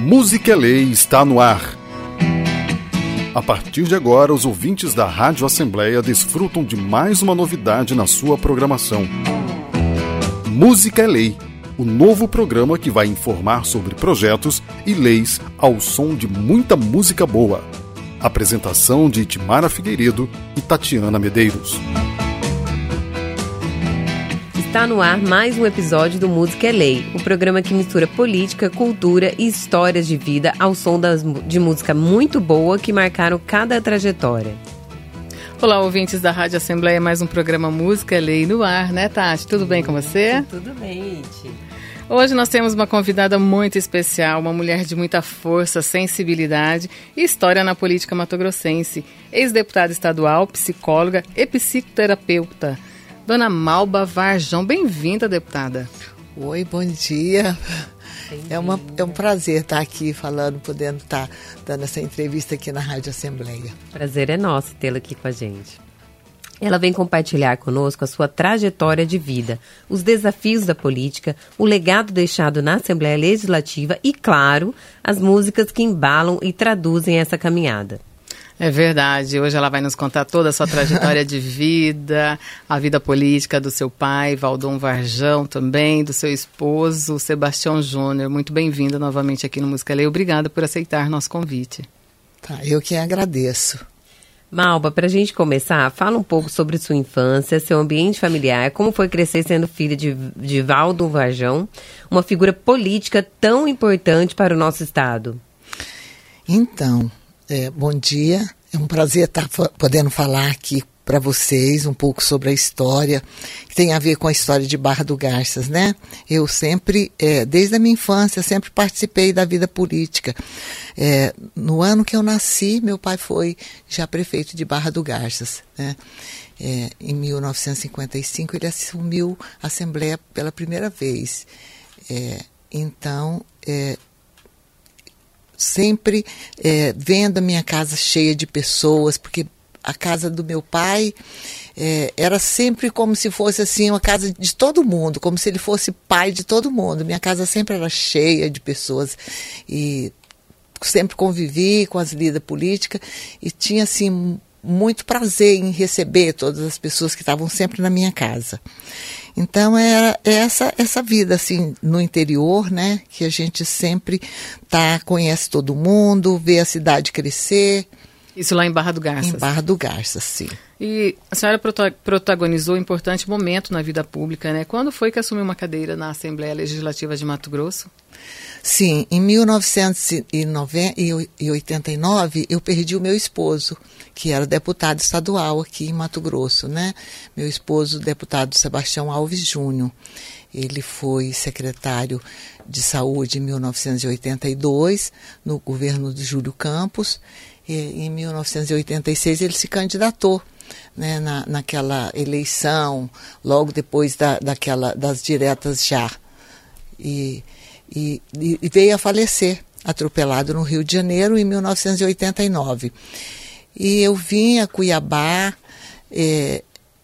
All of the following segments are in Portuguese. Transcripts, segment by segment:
Música é Lei está no ar. A partir de agora, os ouvintes da Rádio Assembleia desfrutam de mais uma novidade na sua programação. Música é Lei, o novo programa que vai informar sobre projetos e leis ao som de muita música boa. Apresentação de Itimara Figueiredo e Tatiana Medeiros. Está no ar mais um episódio do Música é Lei, o programa que mistura política, cultura e histórias de vida ao som de música muito boa que marcaram cada trajetória. Olá, ouvintes da Rádio Assembleia, mais um programa Música é Lei no ar, né, Tati? Tudo bem com você? Tudo bem, Iti. Hoje nós temos uma convidada muito especial, uma mulher de muita força, sensibilidade e história na política matogrossense, ex-deputada estadual, psicóloga e psicoterapeuta. Dona Malba Varjão, bem-vinda, deputada. Oi, bom dia. É um prazer estar aqui falando, podendo estar dando essa entrevista aqui na Rádio Assembleia. Prazer é nosso tê-la aqui com a gente. Ela vem compartilhar conosco a sua trajetória de vida, os desafios da política, o legado deixado na Assembleia Legislativa e, claro, as músicas que embalam e traduzem essa caminhada. É verdade, hoje ela vai nos contar toda a sua trajetória de vida, a vida política do seu pai, Valdom Varjão também, do seu esposo, Sebastião Júnior. Muito bem-vinda novamente aqui no Música Lei. Obrigada por aceitar nosso convite. Tá, eu que agradeço. Malba, para a gente começar, fala um pouco sobre sua infância, seu ambiente familiar, como foi crescer sendo filha de Valdom Varjão, uma figura política tão importante para o nosso estado. Então, bom dia, é um prazer estar podendo falar aqui para vocês um pouco sobre a história, que tem a ver com a história de Barra do Garças, né? Eu sempre, desde a minha infância, sempre participei da vida política. No ano que eu nasci, meu pai foi já prefeito de Barra do Garças, né? Em 1955, ele assumiu a Assembleia pela primeira vez. Sempre vendo a minha casa cheia de pessoas, porque a casa do meu pai era sempre como se fosse assim uma casa de todo mundo, como se ele fosse pai de todo mundo. Minha casa sempre era cheia de pessoas e sempre convivi com as lidas políticas e tinha assim muito prazer em receber todas as pessoas que estavam sempre na minha casa. Então, era essa vida, assim, no interior, né, que a gente sempre conhece todo mundo, vê a cidade crescer. Isso lá em Barra do Garças? Em Barra do Garças, sim. E a senhora protagonizou um importante momento na vida pública, né? Quando foi que assumiu uma cadeira na Assembleia Legislativa de Mato Grosso? Sim, em 1989 eu perdi o meu esposo, que era deputado estadual aqui em Mato Grosso, né? Meu esposo, deputado Sebastião Alves Júnior. Ele foi secretário de saúde em 1982, no governo de Júlio Campos. E em 1986 ele se candidatou, né, naquela eleição, logo depois das diretas já. E veio a falecer, atropelado no Rio de Janeiro em 1989. E eu vim a Cuiabá e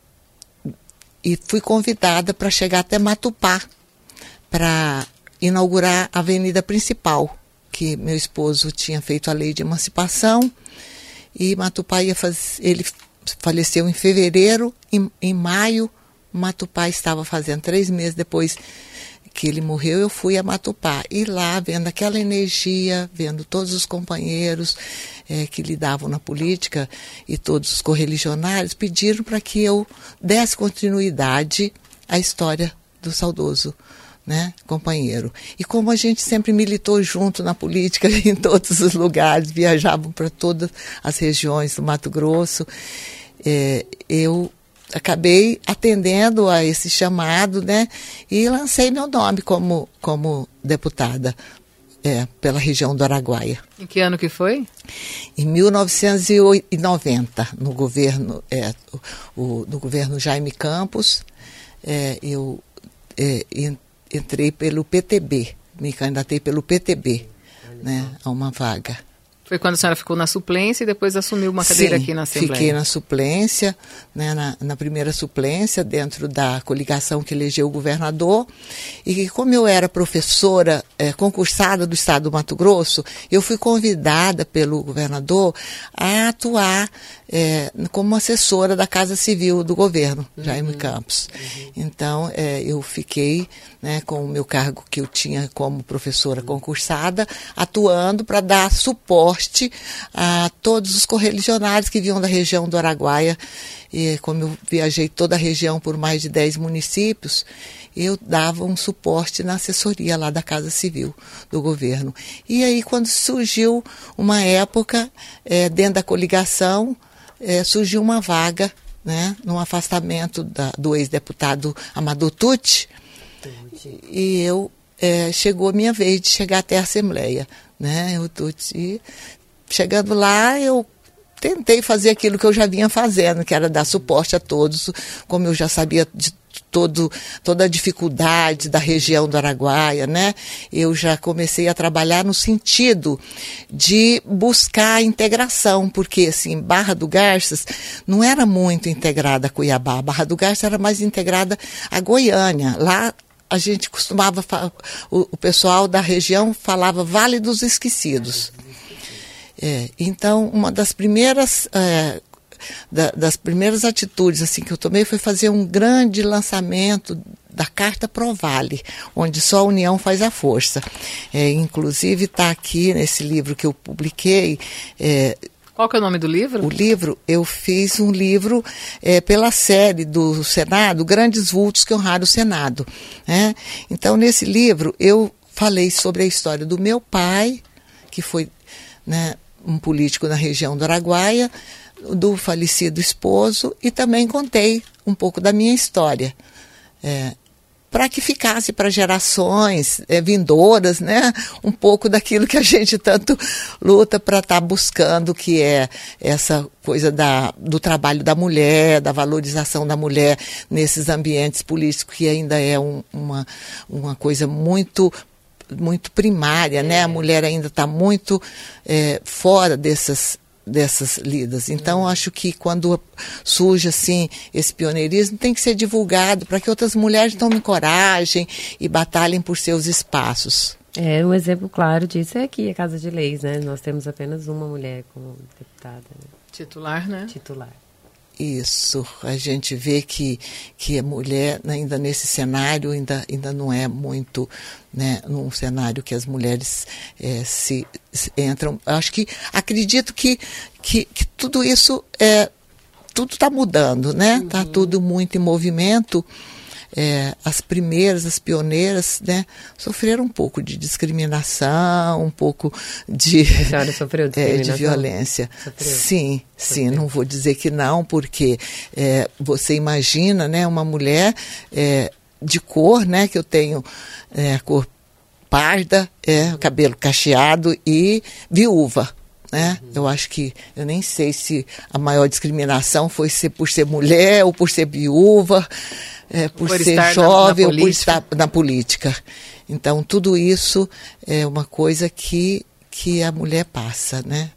fui convidada para chegar até Matupá, para inaugurar a avenida principal, que meu esposo tinha feito a lei de emancipação, e Matupá ele faleceu em fevereiro, em maio, Matupá estava fazendo 3 meses depois que ele morreu, eu fui a Matupá. E lá, vendo aquela energia, vendo todos os companheiros que lidavam na política e todos os correligionários, pediram para que eu desse continuidade à história do saudoso, né, companheiro. E como a gente sempre militou junto na política, em todos os lugares, viajavam para todas as regiões do Mato Grosso, eu acabei atendendo a esse chamado, né, e lancei meu nome como deputada pela região do Araguaia. Em que ano que foi? Em 1990, no governo Jaime Campos, eu entrei pelo PTB, me candidatei pelo PTB, né, a uma vaga. Foi quando a senhora ficou na suplência e depois assumiu uma cadeira aqui na Assembleia? Fiquei na suplência, né, na primeira suplência, dentro da coligação que elegeu o governador. E como eu era professora concursada do Estado do Mato Grosso, eu fui convidada pelo governador a atuar como assessora da Casa Civil do governo, Jaime Campos. Então, eu fiquei, né, com o meu cargo que eu tinha como professora concursada, atuando para dar suporte a todos os correligionários que vinham da região do Araguaia. E como eu viajei toda a região por mais de 10 municípios, eu dava um suporte na assessoria lá da Casa Civil do governo. E aí, quando surgiu uma época, dentro da coligação, surgiu uma vaga, né, no afastamento do ex-deputado Amador Tucci, e chegou a minha vez de chegar até a Assembleia, né? E chegando lá, eu tentei fazer aquilo que eu já vinha fazendo, que era dar suporte a todos, como eu já sabia de toda a dificuldade da região do Araguaia, né? Eu já comecei a trabalhar no sentido de buscar a integração, porque, assim, Barra do Garças não era muito integrada a Cuiabá, Barra do Garças era mais integrada a Goiânia. Lá a gente costumava, o pessoal da região falava Vale dos Esquecidos. Então, uma das primeiras atitudes assim que eu tomei foi fazer um grande lançamento da Carta Pro Vale, onde só a união faz a força. Inclusive está aqui nesse livro que eu publiquei. Qual que é o nome do livro? O livro, eu fiz um livro pela série do Senado, Grandes Vultos que Honraram o Senado. Né? Então, nesse livro, eu falei sobre a história do meu pai, que foi, né, um político na região do Araguaia, do falecido esposo, e também contei um pouco da minha história, para que ficasse para gerações vindouras, né, um pouco daquilo que a gente tanto luta para estar buscando, que é essa coisa do trabalho da mulher, da valorização da mulher nesses ambientes políticos, que ainda é uma coisa muito primária, né? A mulher ainda está muito fora dessas lidas. Então, acho que quando surge assim esse pioneirismo, tem que ser divulgado para que outras mulheres tomem coragem e batalhem por seus espaços. Um exemplo claro disso é aqui a Casa de Leis, né? Nós temos apenas uma mulher como deputada. Né? Titular, né? Titular. Isso, a gente vê que a mulher ainda nesse cenário ainda não é muito, né, num cenário que as mulheres se entram. Acredito que tudo isso tudo está mudando, né? Está tudo muito em movimento. As pioneiras, né, sofreram um pouco de discriminação, um pouco de, a senhora sofreu discriminação? De violência. Sofreu. Sim, não vou dizer que não, porque você imagina, né, uma mulher de cor, né, que eu tenho cor parda, cabelo cacheado e viúva. Né? Eu acho que, eu nem sei se a maior discriminação foi por ser mulher ou por ser viúva, por ser jovem ou por estar na política. Então, tudo isso é uma coisa que a mulher passa, né?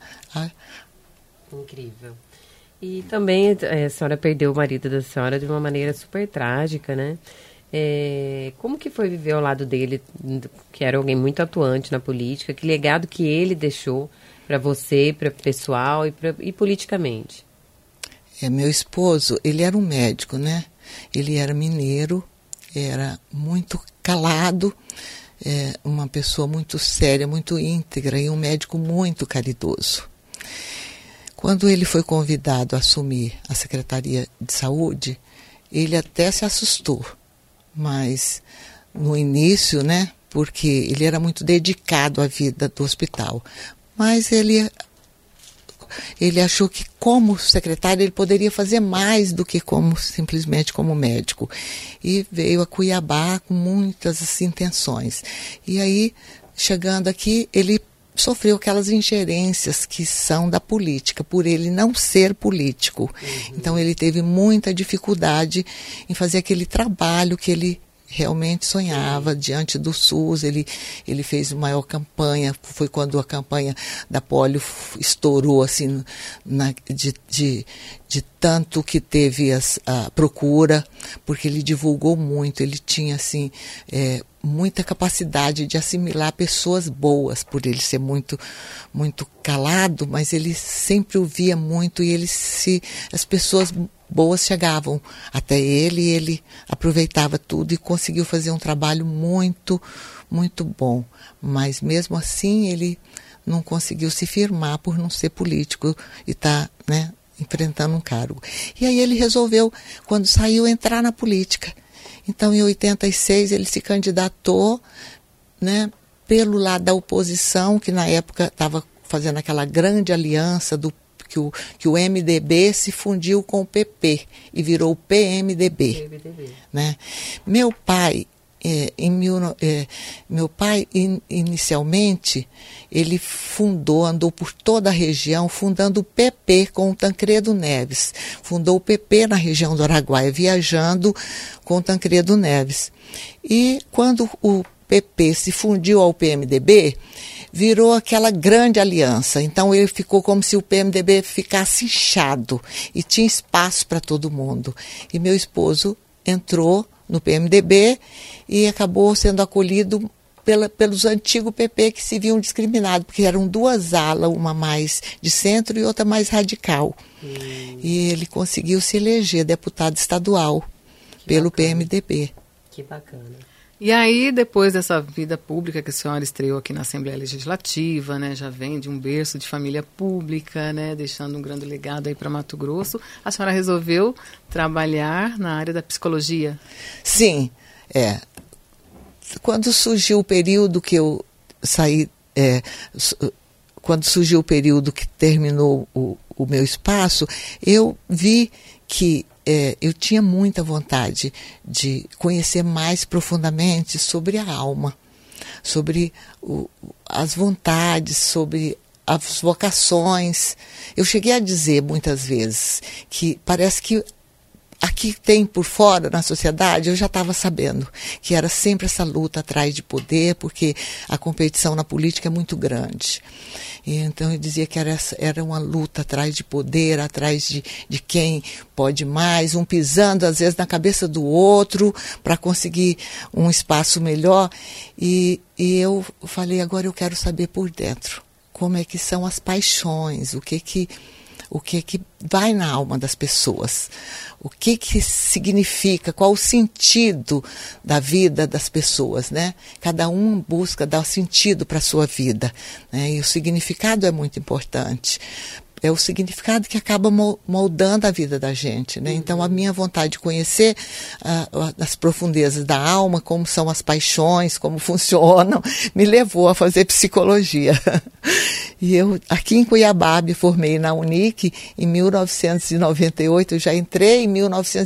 Incrível. E também a senhora perdeu o marido da senhora de uma maneira super trágica, né? Como que foi viver ao lado dele, que era alguém muito atuante na política? Que legado que ele deixou para você, para o pessoal e politicamente? Meu esposo, ele era um médico, né? Ele era mineiro, era muito calado, uma pessoa muito séria, muito íntegra e um médico muito caridoso. Quando ele foi convidado a assumir a Secretaria de Saúde, ele até se assustou, mas no início, né? Porque ele era muito dedicado à vida do hospital. Mas ele achou que como secretário ele poderia fazer mais do que simplesmente como médico. E veio a Cuiabá com muitas intenções. E aí, chegando aqui, ele sofreu aquelas ingerências que são da política, por ele não ser político. Então ele teve muita dificuldade em fazer aquele trabalho que ele realmente sonhava diante do SUS. Ele fez a maior campanha, foi quando a campanha da polio estourou, assim, de tanto que teve a procura, porque ele divulgou muito, ele tinha, assim, muita capacidade de assimilar pessoas boas, por ele ser muito, muito calado, mas ele sempre ouvia muito e as pessoas boas chegavam até ele e ele aproveitava tudo e conseguiu fazer um trabalho muito, muito bom. Mas mesmo assim ele não conseguiu se firmar por não ser político e estar, né, enfrentando um cargo. E aí ele resolveu, quando saiu, entrar na política. Então, em 86, ele se candidatou, né, pelo lado da oposição, que na época estava fazendo aquela grande aliança que o MDB se fundiu com o PP e virou o PMDB. Né? Meu pai, inicialmente, ele andou por toda a região, fundando o PP com o Tancredo Neves. Fundou o PP na região do Araguaia, viajando com o Tancredo Neves. E quando o PP se fundiu ao PMDB, virou aquela grande aliança. Então ele ficou como se o PMDB ficasse inchado e tinha espaço para todo mundo. E meu esposo entrou no PMDB e acabou sendo acolhido pelos antigos PP que se viam discriminados, porque eram duas alas, uma mais de centro e outra mais radical. E ele conseguiu se eleger deputado estadual pelo PMDB. Que bacana. E aí, depois dessa vida pública que a senhora estreou aqui na Assembleia Legislativa, né, já vem de um berço de família pública, né, deixando um grande legado aí para Mato Grosso, a senhora resolveu trabalhar na área da psicologia? Sim, Quando surgiu o período que eu saí, quando surgiu o período que terminou o meu espaço, eu vi que eu tinha muita vontade de conhecer mais profundamente sobre a alma, sobre as vontades, sobre as vocações. Eu cheguei a dizer muitas vezes que parece que aqui tem por fora, na sociedade, eu já estava sabendo que era sempre essa luta atrás de poder, porque a competição na política é muito grande. E então eu dizia que era uma luta atrás de poder, atrás de quem pode mais, um pisando às vezes na cabeça do outro para conseguir um espaço melhor. E eu falei, agora eu quero saber por dentro como é que são as paixões, o que vai na alma das pessoas, o que significa, qual o sentido da vida das pessoas, né? Cada um busca dar sentido para a sua vida, né? E o significado é muito importante. É o significado que acaba moldando a vida da gente, né? Então, a minha vontade de conhecer as profundezas da alma, como são as paixões, como funcionam, me levou a fazer psicologia. E eu, aqui em Cuiabá, me formei na Unic em 1998, eu já entrei em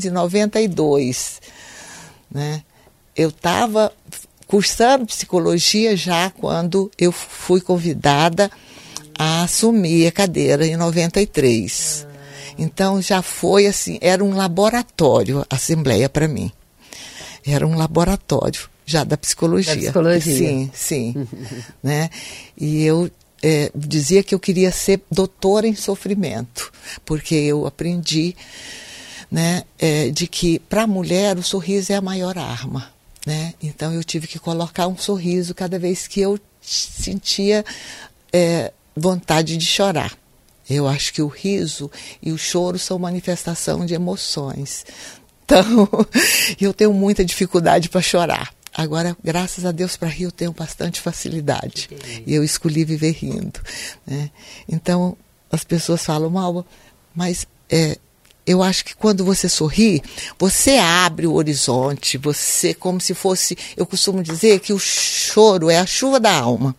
1992. Né? Eu estava cursando psicologia já quando eu fui convidada a assumir a cadeira em 93. Então já foi assim, era um laboratório a Assembleia para mim. Era um laboratório já da psicologia. Da psicologia. Sim. Né? E eu dizia que eu queria ser doutora em sofrimento, porque eu aprendi, né, de que para a mulher o sorriso é a maior arma. Né? Então eu tive que colocar um sorriso cada vez que eu sentia vontade de chorar. Eu acho que o riso e o choro são manifestação de emoções. Então, eu tenho muita dificuldade para chorar. Agora, graças a Deus, para rir eu tenho bastante facilidade. E eu escolhi viver rindo. Né? Então, as pessoas falam, Malva, mas eu acho que quando você sorri, você abre o horizonte, você como se fosse... Eu costumo dizer que o choro é a chuva da alma.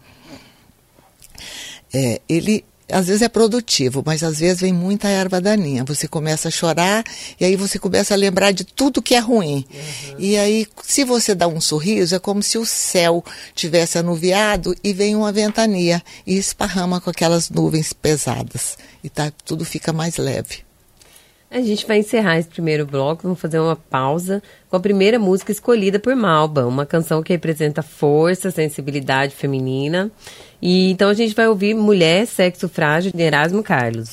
Ele às vezes é produtivo, mas às vezes vem muita erva daninha. Você começa a chorar e aí você começa a lembrar de tudo que é ruim. E aí, se você dá um sorriso, é como se o céu tivesse anuviado e vem uma ventania e esparrama com aquelas nuvens pesadas. E tudo fica mais leve. A gente vai encerrar esse primeiro bloco, vamos fazer uma pausa com a primeira música escolhida por Malba, uma canção que representa força, sensibilidade feminina. E então a gente vai ouvir Mulher, Sexo Frágil, de Erasmo Carlos.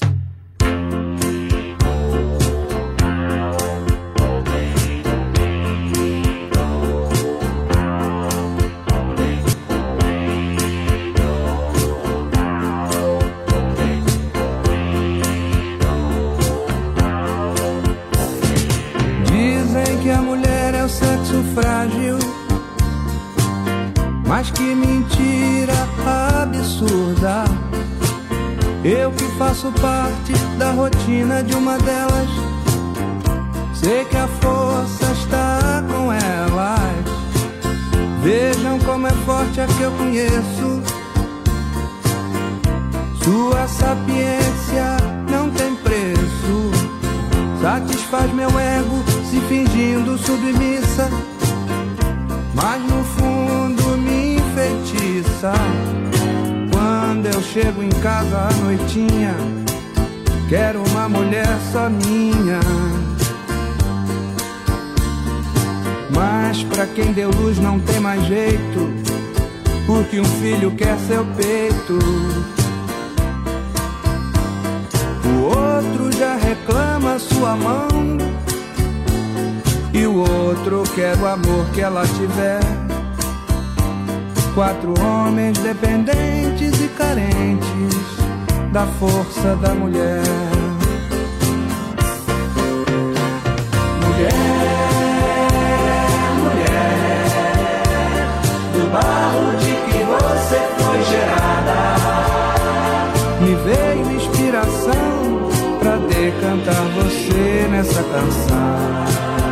Frágil, mas que mentira absurda. Eu que faço parte da rotina de uma delas, sei que a força está com elas. Vejam como é forte a que eu conheço. Sua sapiência não tem preço, satisfaz meu ego se fingindo submissa, mas no fundo me enfeitiça. Quando eu chego em casa à noitinha, quero uma mulher só minha. Mas pra quem deu luz não tem mais jeito, porque um filho quer seu peito. O outro já reclama sua mão, e o outro quer o amor que ela tiver. 4 homens dependentes e carentes da força da mulher. Mulher, mulher, do barro de que você foi gerada, me veio inspiração pra decantar você nessa canção.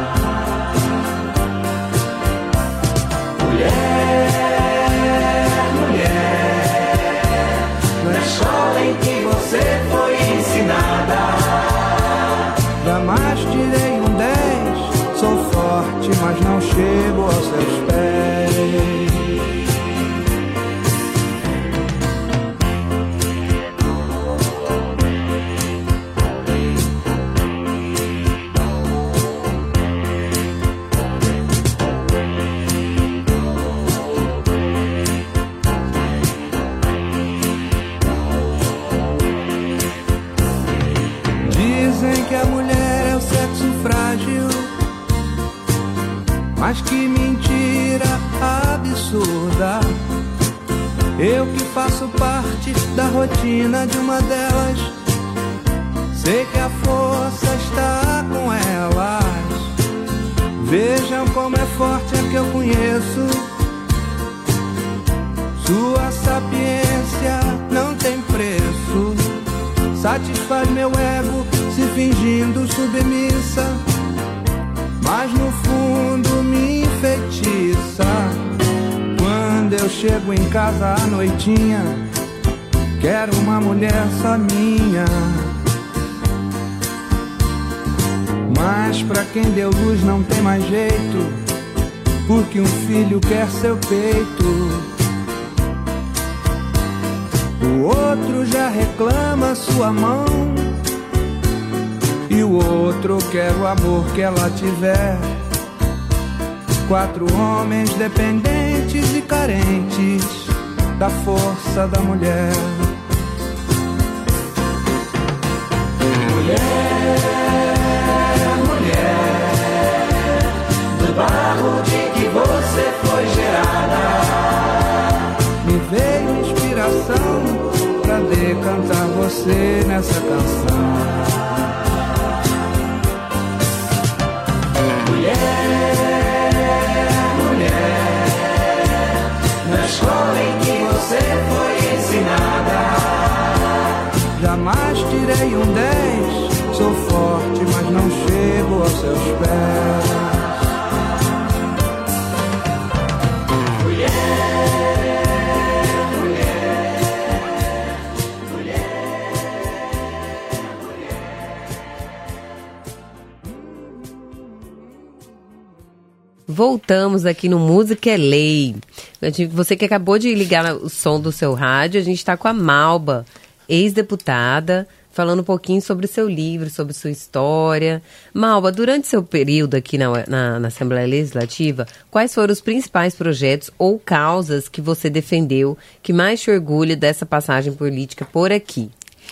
Em que você foi ensinada, jamais tirei um 10. Sou forte, mas não chego aos seus pés. Mas que mentira absurda. Eu que faço parte da rotina de uma delas, sei que a força está com elas. Vejam como é forte a que eu conheço. Sua sapiência não tem preço, satisfaz meu ego se fingindo submissa, mas no fundo me enfeitiça. Quando eu chego em casa à noitinha, quero uma mulher só minha. Mas pra quem deu luz não tem mais jeito, porque um filho quer seu peito. O outro já reclama sua mão, e o outro quer o amor que ela tiver. 4 homens dependentes e carentes da força da mulher. Mulher, mulher, do barro de que você foi gerada, me veio inspiração pra decantar você nessa canção. Na escola em que você foi ensinada, jamais tirei um 10. Sou forte, mas não chego aos seus pés. Voltamos aqui no Música é Lei. Você que acabou de ligar o som do seu rádio, a gente está com a Malba, ex-deputada, falando um pouquinho sobre o seu livro, sobre sua história. Malva, durante seu período aqui na Assembleia Legislativa, quais foram os principais projetos ou causas que você defendeu, que mais te orgulha dessa passagem política por aqui?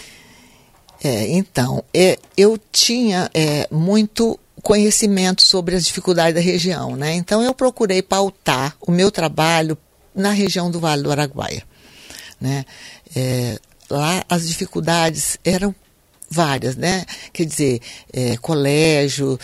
Eu tinha muito conhecimento sobre as dificuldades da região, né? Então, eu procurei pautar o meu trabalho na região do Vale do Araguaia, né? Lá as dificuldades eram várias, né? Quer dizer, colégio,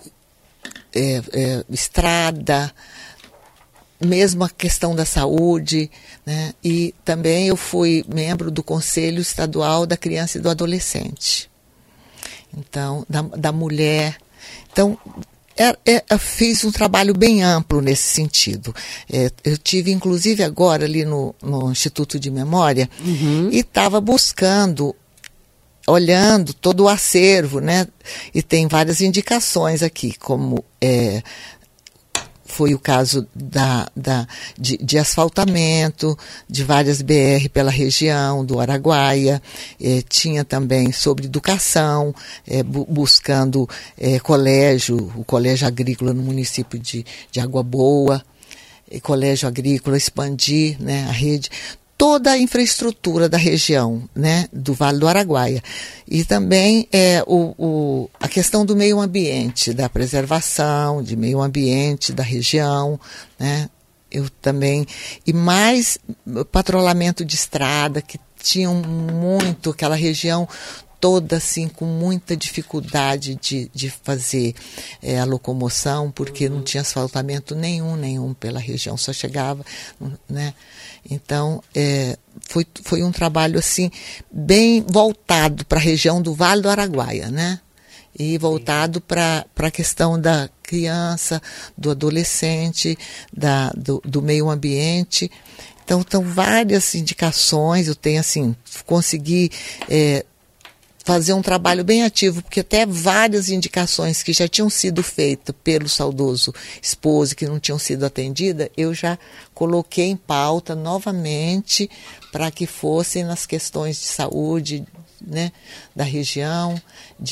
estrada, mesmo a questão da saúde, né? E também eu fui membro do Conselho Estadual da Criança e do Adolescente, então, da mulher. Então, eu fiz um trabalho bem amplo nesse sentido. Eu tive, inclusive, agora ali no Instituto de Memória, e estava buscando, olhando todo o acervo, né? E tem várias indicações aqui, como foi o caso de asfaltamento de várias BR pela região do Araguaia. Tinha também sobre educação, buscando o colégio agrícola no município de Água Boa, colégio agrícola, expandir, né, a rede, toda a infraestrutura da região, né, do Vale do Araguaia. E também a questão do meio ambiente, da preservação de meio ambiente da região, né? Eu também, e mais patrulhamento de estrada, que tinham muito, aquela região toda assim, com muita dificuldade de fazer a locomoção, porque não tinha asfaltamento nenhum pela região, só chegava, né? Então, foi um trabalho assim, bem voltado para a região do Vale do Araguaia, né? E voltado para a questão da criança, do adolescente, do meio ambiente. Então, várias indicações, eu tenho assim, consegui fazer um trabalho bem ativo, porque até várias indicações que já tinham sido feitas pelo saudoso esposo, que não tinham sido atendidas, eu já coloquei em pauta novamente para que fossem nas questões de saúde, né, da região,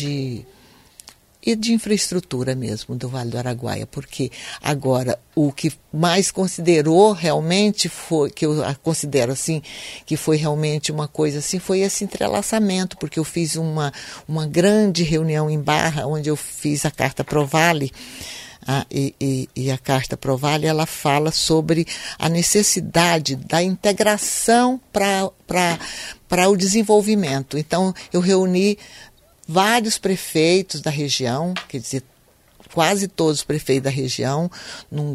e de infraestrutura mesmo do Vale do Araguaia, porque agora o que mais considerou realmente foi, que eu considero assim, que foi realmente uma coisa assim, foi esse entrelaçamento, porque eu fiz uma grande reunião em Barra, onde eu fiz a Carta Provale, e a Carta Provale, ela fala sobre a necessidade da integração para o desenvolvimento. Então, eu reuni vários prefeitos da região, quer dizer, quase todos os prefeitos da região, numa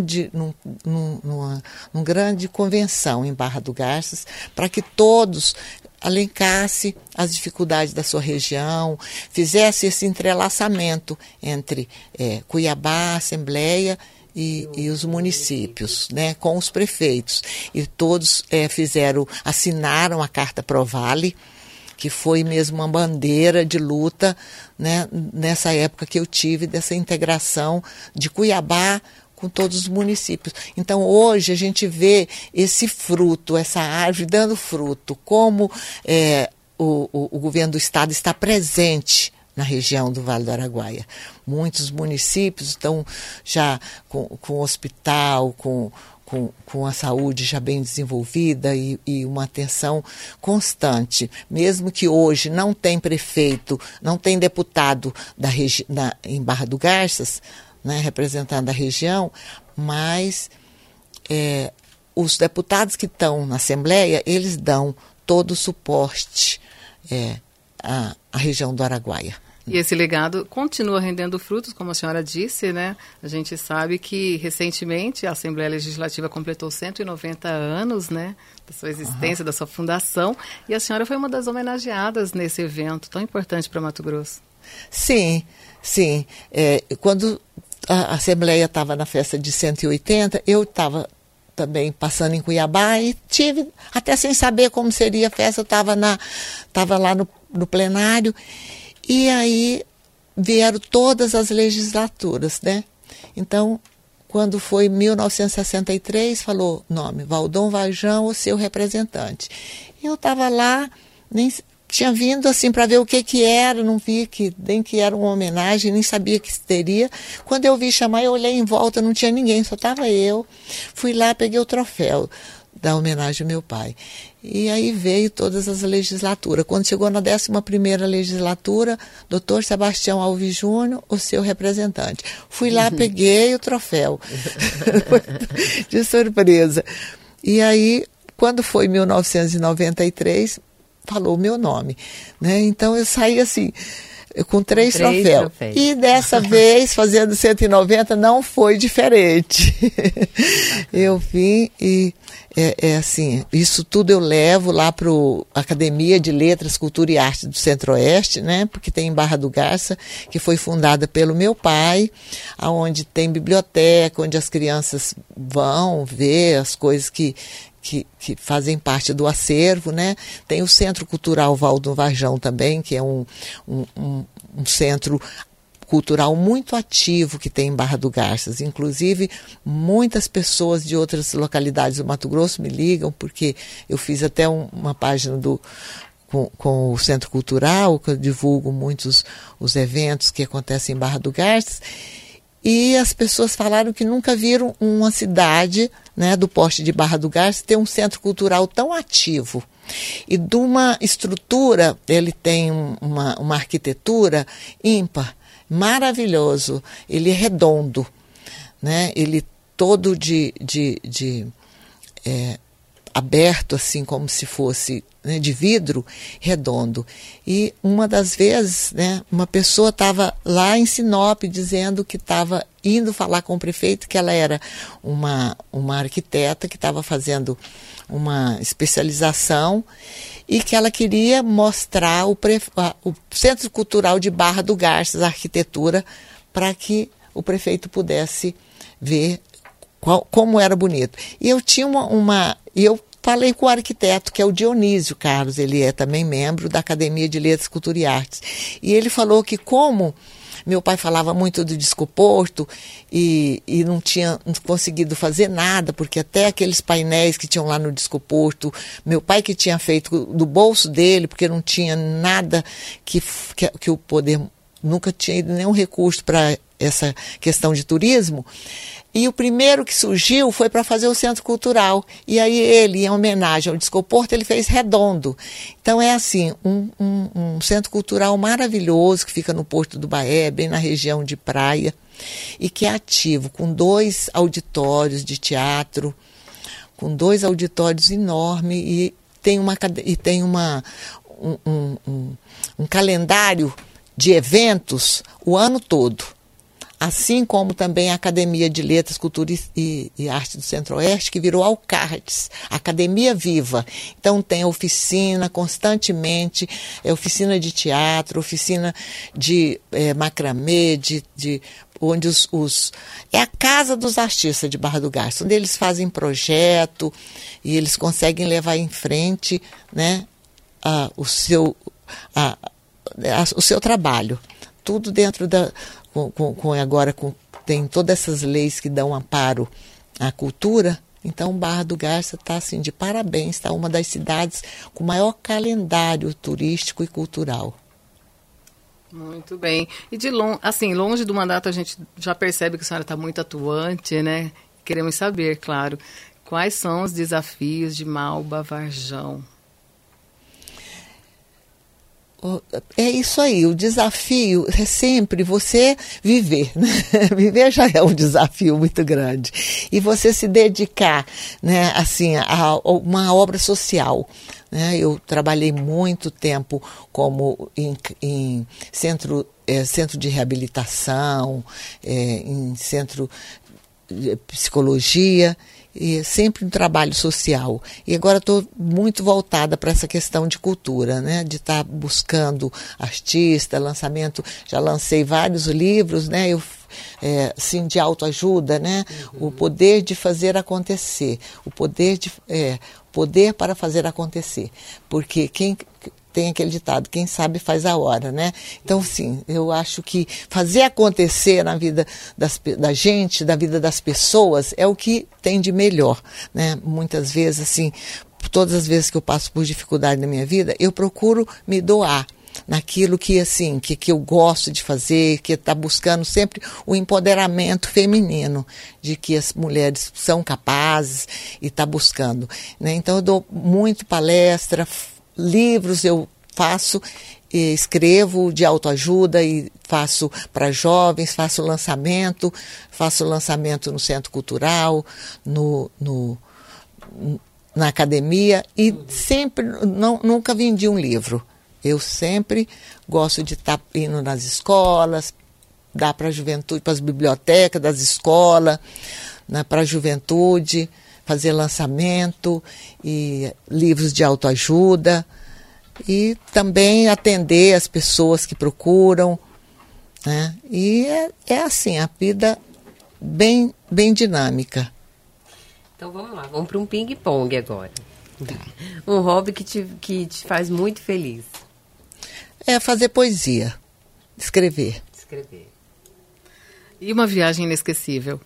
grande convenção em Barra do Garças, para que todos elencassem as dificuldades da sua região, fizesse esse entrelaçamento entre Cuiabá, Assembleia e os municípios, né, com os prefeitos. E todos assinaram a Carta Provale, que foi mesmo uma bandeira de luta, né, nessa época que eu tive dessa integração de Cuiabá com todos os municípios. Então, hoje a gente vê esse fruto, essa árvore dando fruto, como o governo do estado está presente na região do Vale do Araguaia. Muitos municípios estão já com hospital, com a saúde já bem desenvolvida e uma atenção constante. Mesmo que hoje não tem prefeito, não tem deputado em Barra do Garças, né, representando a região, mas os deputados que estão na Assembleia, eles dão todo o suporte à região do Araguaia. E esse legado continua rendendo frutos, como a senhora disse, né? A gente sabe que, recentemente, a Assembleia Legislativa completou 190 anos, né, da sua existência, da sua fundação, e a senhora foi uma das homenageadas nesse evento tão importante para Mato Grosso. Sim. Quando a Assembleia estava na festa de 180, eu estava também passando em Cuiabá e tive, até sem saber como seria a festa, eu estava lá no plenário. E aí vieram todas as legislaturas, né? Então, quando foi 1963, falou nome, Valdom Varjão, o seu representante. Eu estava lá, tinha vindo assim para ver o que era, não vi nem que era uma homenagem, nem sabia que teria. Quando eu vi chamar, eu olhei em volta, não tinha ninguém, só estava eu. Fui lá, peguei o troféu da homenagem ao meu pai. E aí veio todas as legislaturas. Quando chegou na 11ª legislatura, Dr. Sebastião Alves Júnior, o seu representante. Fui lá, peguei o troféu. De surpresa. E aí, quando foi em 1993, falou o meu nome, né? Então eu saí assim, com 3 troféus. E dessa vez, fazendo 190, não foi diferente. Eu vim e assim, isso tudo eu levo lá para a Academia de Letras, Cultura e Arte do Centro-Oeste, né? Porque tem em Barra do Garça, que foi fundada pelo meu pai, onde tem biblioteca, onde as crianças vão ver as coisas que fazem parte do acervo, né? Tem o Centro Cultural Valdo Varjão também, que é um centro cultural muito ativo que tem em Barra do Garças. Inclusive, muitas pessoas de outras localidades do Mato Grosso me ligam, porque eu fiz até uma página com o Centro Cultural, que eu divulgo muitos os eventos que acontecem em Barra do Garças. E as pessoas falaram que nunca viram uma cidade, né, do porte de Barra do Garças ter um centro cultural tão ativo. E de uma estrutura, ele tem uma arquitetura ímpar, maravilhoso. Ele é redondo, né? Ele todo aberto, assim, como se fosse, né, de vidro, redondo. E uma das vezes, né, uma pessoa estava lá em Sinop dizendo que estava indo falar com o prefeito, que ela era uma arquiteta que estava fazendo uma especialização e que ela queria mostrar o Centro Cultural de Barra do Garças, a arquitetura, para que o prefeito pudesse ver como era bonito. E eu tinha eu falei com o arquiteto, que é o Dionísio Carlos, ele é também membro da Academia de Letras, Cultura e Artes. E ele falou que como meu pai falava muito do Discoporto e não tinha conseguido fazer nada, porque até aqueles painéis que tinham lá no Discoporto, meu pai que tinha feito do bolso dele, porque não tinha nada que o poder nunca tinha ido nenhum recurso para essa questão de turismo. E o primeiro que surgiu foi para fazer o Centro Cultural. E aí ele, em homenagem ao Discoporto, ele fez redondo. Então é assim, um centro cultural maravilhoso que fica no Porto do Baé, bem na região de praia, e que é ativo, com 2 auditórios de teatro, com 2 auditórios enormes, e tem um calendário de eventos o ano todo. Assim como também a Academia de Letras, Cultura e Arte do Centro-Oeste, que virou Alcartes, Academia Viva. Então tem oficina constantemente, oficina de teatro, oficina de macramê, onde é a casa dos artistas de Barra do Garças, onde eles fazem projeto e eles conseguem levar em frente, né, o seu trabalho. Tudo dentro tem todas essas leis que dão amparo à cultura. Então Barra do Garças está assim, de parabéns, está uma das cidades com maior calendário turístico e cultural. Muito bem. E longe do mandato, a gente já percebe que a senhora está muito atuante, né? Queremos saber, claro, quais são os desafios de Malba Varjão? É isso aí, o desafio é sempre você viver, né? Viver já é um desafio muito grande. E você se dedicar, né, assim, a uma obra social. Né? Eu trabalhei muito tempo como em centro de reabilitação, em centro de psicologia, e sempre um trabalho social. E agora estou muito voltada para essa questão de cultura, né? De estar buscando artista, lançamento. Já lancei vários livros, né? Sim, de autoajuda, né? Uhum. O poder de fazer acontecer, o poder para fazer acontecer. Porque tem aquele ditado, quem sabe faz a hora, né? Então, sim, eu acho que fazer acontecer na vida da gente, da vida das pessoas, é o que tem de melhor, né? Muitas vezes, assim, todas as vezes que eu passo por dificuldade na minha vida, eu procuro me doar naquilo que, assim, que eu gosto de fazer, que está buscando sempre o empoderamento feminino, de que as mulheres são capazes e está buscando, né? Então eu dou muito palestra, livros eu faço, escrevo de autoajuda e faço para jovens, faço lançamento no Centro Cultural, na academia, e sempre, nunca vendi um livro. Eu sempre gosto de estar indo nas escolas, dar para a juventude, para as bibliotecas das escolas, né, para a juventude, fazer lançamento e livros de autoajuda, e também atender as pessoas que procuram, né? E é assim, a vida bem dinâmica. Então vamos lá, vamos para um ping-pong agora. Um hobby que te faz muito feliz. É fazer poesia, escrever. E uma viagem inesquecível?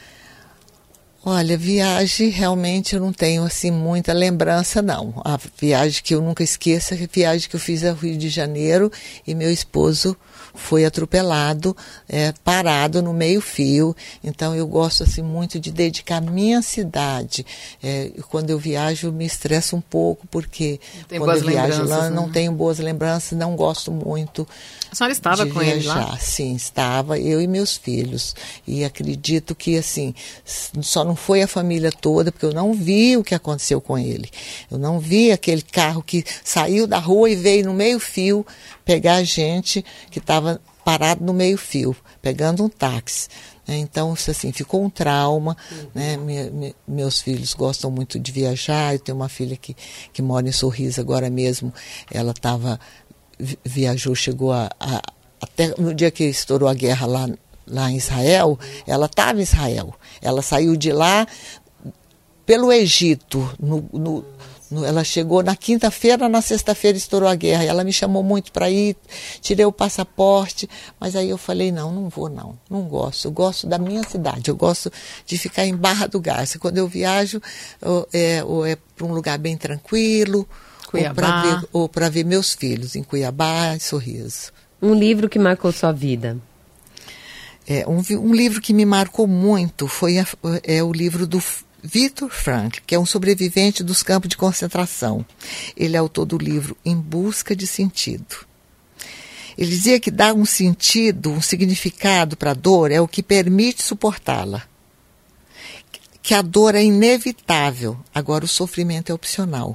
Olha, viagem, realmente eu não tenho assim muita lembrança, não. A viagem que eu nunca esqueço é a viagem que eu fiz ao Rio de Janeiro e meu esposo foi atropelado, parado no meio-fio. Então eu gosto assim muito de dedicar minha cidade. Quando eu viajo eu me estresso um pouco, porque quando eu viajo lá não tenho boas lembranças, não gosto muito. A senhora estava com ele lá? Sim, estava, eu e meus filhos. E acredito que, assim, só não foi a família toda, porque eu não vi o que aconteceu com ele. Eu não vi aquele carro que saiu da rua e veio no meio-fio pegar a gente que estava parado no meio-fio, pegando um táxi. Então, assim, ficou um trauma, né? Meus filhos gostam muito de viajar. Eu tenho uma filha que mora em Sorriso agora mesmo. Ela viajou, chegou até no dia que estourou a guerra lá em Israel, ela estava em Israel. Ela saiu de lá pelo Egito. Ela chegou na quinta-feira, na sexta-feira estourou a guerra. Ela me chamou muito para ir, tirei o passaporte, mas aí eu falei, não vou não gosto. Eu gosto da minha cidade, eu gosto de ficar em Barra do Garça. Quando eu viajo, ou é para um lugar bem tranquilo, Cuiabá. ou para ver meus filhos em Cuiabá e Sorriso. Um livro que marcou sua vida? Um livro que me marcou muito foi o livro do Viktor Frankl, que é um sobrevivente dos campos de concentração. Ele é autor do livro Em Busca de Sentido. Ele dizia que dar um sentido, um significado para a dor é o que permite suportá-la. Que a dor é inevitável, agora o sofrimento é opcional.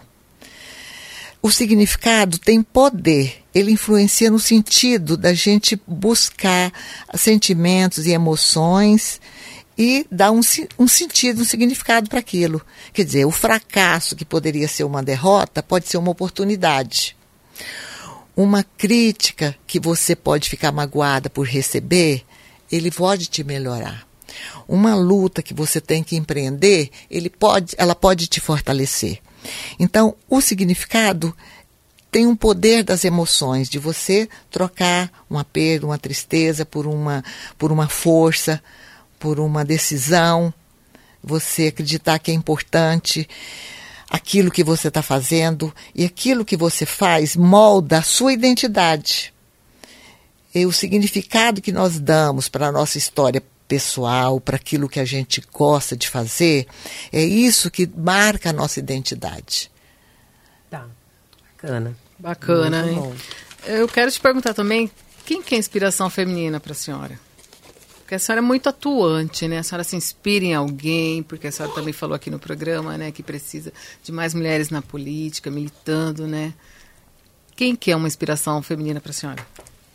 O significado tem poder, ele influencia no sentido da gente buscar sentimentos e emoções e dar um sentido, um significado para aquilo. Quer dizer, o fracasso, que poderia ser uma derrota, pode ser uma oportunidade. Uma crítica que você pode ficar magoada por receber, ele pode te melhorar. Uma luta que você tem que empreender, ela pode te fortalecer. Então, o significado tem um poder das emoções, de você trocar uma perda, uma tristeza por uma força, por uma decisão, você acreditar que é importante aquilo que você está fazendo, e aquilo que você faz molda a sua identidade. E o significado que nós damos para a nossa história pessoal, para aquilo que a gente gosta de fazer, é isso que marca a nossa identidade. Tá, bacana. Bacana, muito hein? bom. Eu quero te perguntar também, quem que é a inspiração feminina para a senhora? Porque a senhora é muito atuante, né? A senhora se inspira em alguém, porque a senhora também falou aqui no programa, né, que precisa de mais mulheres na política, militando, né? Quem que é uma inspiração feminina para a senhora?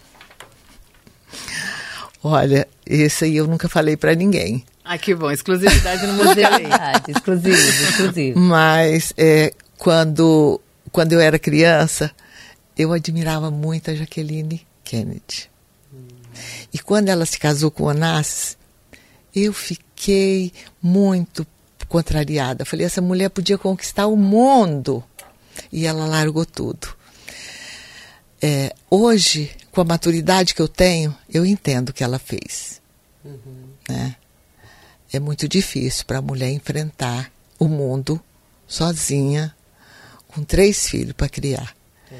Olha, esse aí eu nunca falei para ninguém. Ah, que bom, exclusividade no museu. Exclusivo. Mas quando eu era criança, eu admirava muito a Jacqueline Kennedy. E quando ela se casou com o Onassis, eu fiquei muito contrariada. Falei, essa mulher podia conquistar o mundo. E ela largou tudo. Hoje, com a maturidade que eu tenho, eu entendo o que ela fez. Né? É muito difícil para a mulher enfrentar o mundo sozinha, com 3 filhos para criar.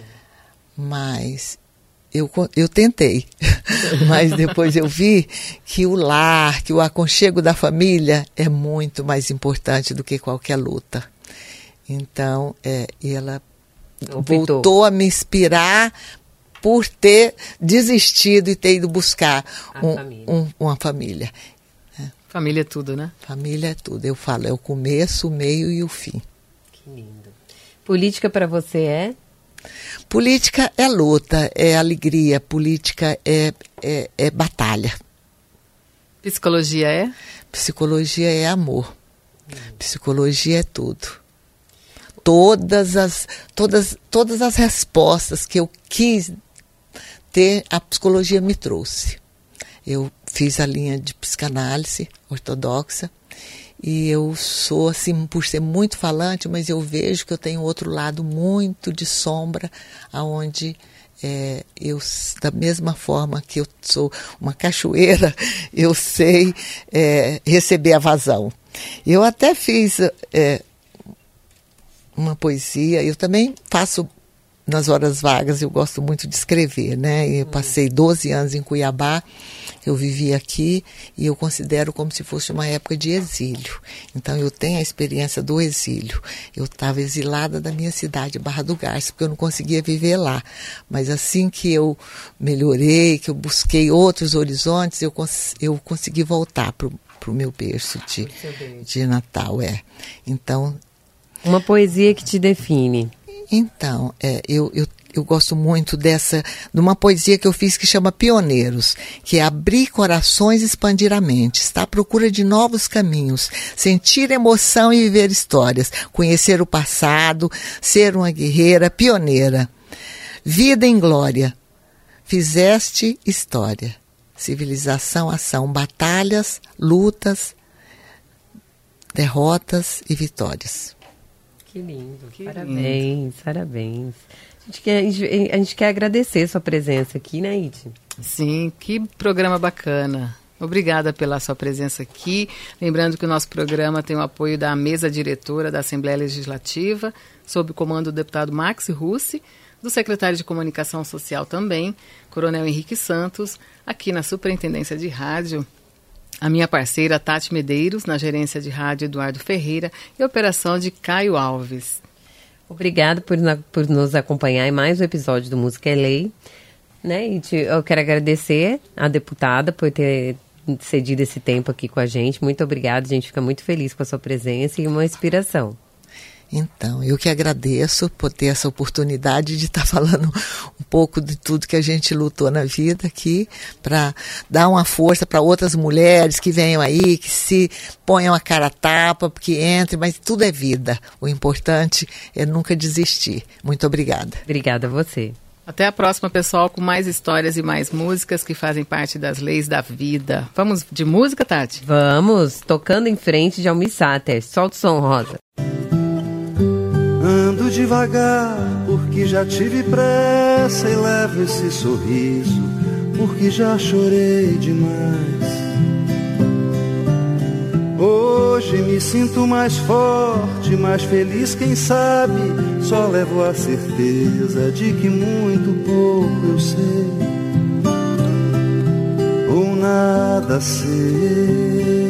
Mas eu tentei, mas depois eu vi que o lar, que o aconchego da família é muito mais importante do que qualquer luta. Então, ela voltou a me inspirar por ter desistido e ter ido buscar uma família. Família é tudo, né? Família é tudo. Eu falo, é o começo, o meio e o fim. Que lindo. Política para você é? Política é luta, é alegria. Política é batalha. Psicologia é? Psicologia é amor. Psicologia é tudo. Todas as respostas que eu quis ter, a psicologia me trouxe. Eu fiz a linha de psicanálise ortodoxa e eu sou, assim, por ser muito falante, mas eu vejo que eu tenho outro lado muito de sombra, onde eu, da mesma forma que eu sou uma cachoeira, eu sei receber a vazão. Eu até fiz uma poesia, eu também faço nas horas vagas, eu gosto muito de escrever, né? Eu passei 12 anos em Cuiabá, eu vivi aqui e eu considero como se fosse uma época de exílio. Então eu tenho a experiência do exílio. Eu estava exilada da minha cidade, Barra do Garça, porque eu não conseguia viver lá. Mas assim que eu melhorei, que eu busquei outros horizontes, eu consegui voltar para o meu berço de Natal. Então, uma poesia que te define. Então, eu gosto muito de uma poesia que eu fiz que chama Pioneiros, que é abrir corações e expandir a mente, estar à procura de novos caminhos, sentir emoção e viver histórias, conhecer o passado, ser uma guerreira pioneira. Vida em glória, fizeste história, civilização, ação, batalhas, lutas, derrotas e vitórias. Que lindo, parabéns. A gente quer agradecer sua presença aqui, né, Ide? Sim, que programa bacana. Obrigada pela sua presença aqui. Lembrando que o nosso programa tem o apoio da mesa diretora da Assembleia Legislativa, sob o comando do deputado Max Russi, do secretário de Comunicação Social também, Coronel Henrique Santos, aqui na Superintendência de Rádio, a minha parceira Tati Medeiros, na gerência de rádio Eduardo Ferreira e operação de Caio Alves. Obrigada por nos acompanhar em mais um episódio do Música é Lei. Né? E eu quero agradecer à deputada por ter cedido esse tempo aqui com a gente. Muito obrigada, a gente fica muito feliz com a sua presença e uma inspiração. Então, eu que agradeço por ter essa oportunidade de estar falando um pouco de tudo que a gente lutou na vida aqui, para dar uma força para outras mulheres que venham aí, que se ponham a cara a tapa, que entrem, mas tudo é vida. O importante é nunca desistir. Muito obrigada. Obrigada a você. Até a próxima, pessoal, com mais histórias e mais músicas que fazem parte das leis da vida. Vamos de música, Tati? Vamos, tocando em frente de Almir Sater. Solta o som, Rosa. Ando devagar, porque já tive pressa, e levo esse sorriso, porque já chorei demais. Hoje me sinto mais forte, mais feliz, quem sabe. Só levo a certeza de que muito pouco eu sei, ou nada sei.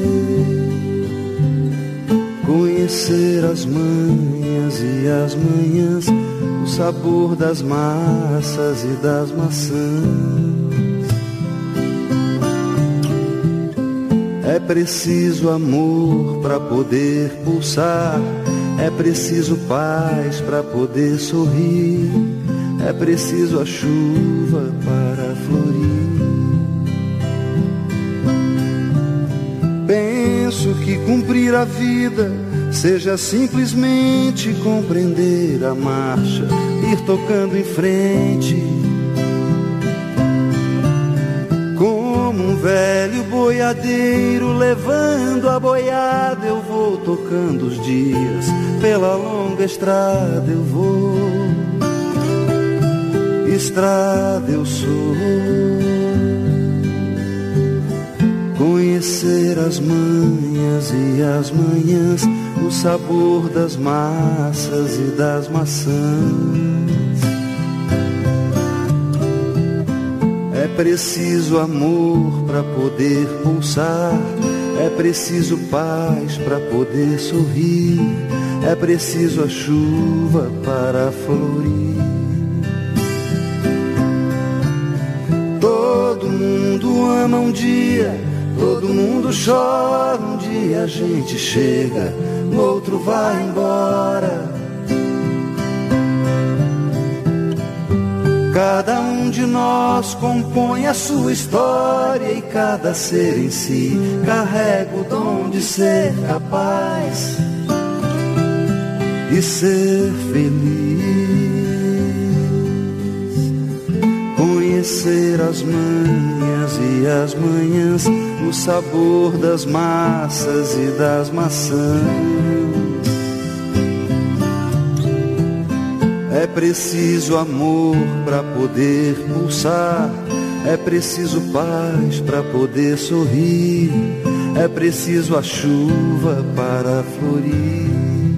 Conhecer as manhas e as manhãs, o sabor das massas e das maçãs. É preciso amor para poder pulsar, é preciso paz para poder sorrir, é preciso a chuva para florir. Penso que cumprir a vida seja simplesmente compreender a marcha, ir tocando em frente. Como um velho boiadeiro levando a boiada, eu vou tocando os dias, pela longa estrada eu vou. Estrada eu sou. Conhecer as manhas e as manhãs, o sabor das massas e das maçãs. É preciso amor para poder pulsar, é preciso paz para poder sorrir, é preciso a chuva para florir. Todo mundo ama um dia, todo mundo chora um dia, a gente chega, no outro vai embora. Cada um de nós compõe a sua história e cada ser em si carrega o dom de ser capaz e ser feliz. Conhecer as manhas e as manhãs, o sabor das massas e das maçãs. É preciso amor para poder pulsar, é preciso paz para poder sorrir, é preciso a chuva para florir.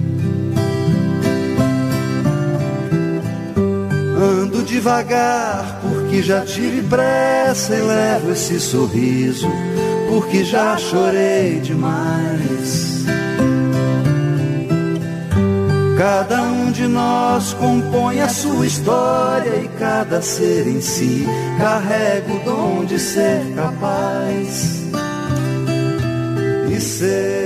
Ando devagar porque já tive pressa e levo esse sorriso porque já chorei demais. Cada um de nós compõe a sua história e cada ser em si carrega o dom de ser capaz e ser